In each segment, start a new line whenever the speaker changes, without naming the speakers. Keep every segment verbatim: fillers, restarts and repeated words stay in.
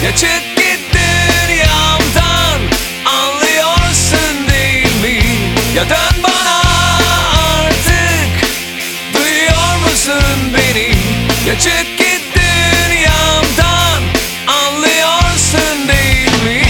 Ya çık git dünyamdan, anlıyorsun değil mi? Ya dön bana artık, duyuyor musun beni? Ya çık git dünyamdan, anlıyorsun değil mi?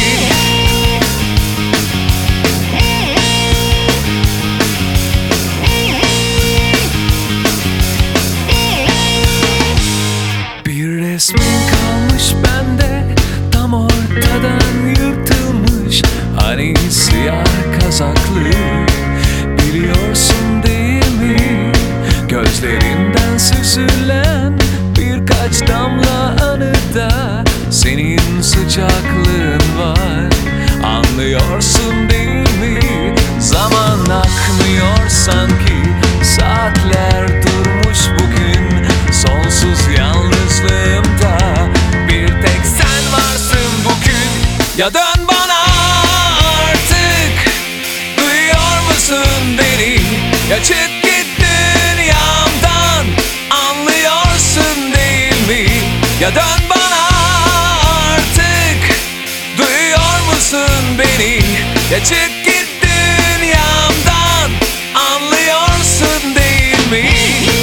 Bir resmin kalmış bende, tam ortadan yırtılmış. Hani siyah kazaklı, biliyorsun değil mi? Gözlerinden süzülen birkaç damla anıda senin sıcaklığın var. Anlıyorsun değil mi? Zaman akmıyor sanki, saatler durmuş bugün. Sonsuz yalnızlığımda bir tek sen varsın bugün. Ya dön bana artık, duyuyor musun beni? Ya çık git dünyamdan, anlıyorsun değil mi? Ya dön bana artık, duyuyor musun beni? Ya çık git dünyamdan, anlıyorsun değil mi?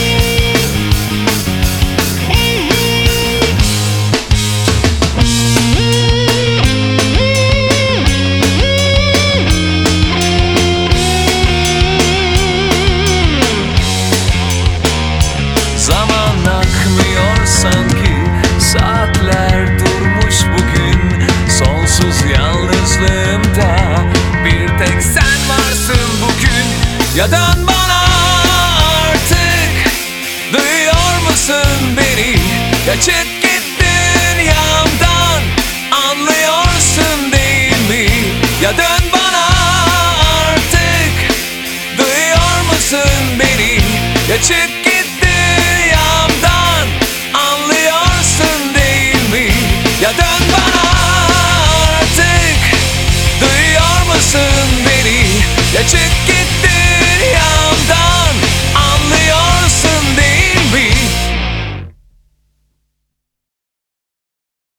Zaman akmıyor sanki, saatler durmuş bugün. Sonsuz yalnızlığımda bir tek sen varsın bugün. Ya dön bana artık, duyuyor musun beni? Ya çık git dünyamdan, anlıyorsun değil mi? Ya dön bana artık, duyuyor musun beni? Ya çık git dünyamdan, anlıyorsun değil mi? Ya dön bana artık, duyuyor musun beni? Ya çık git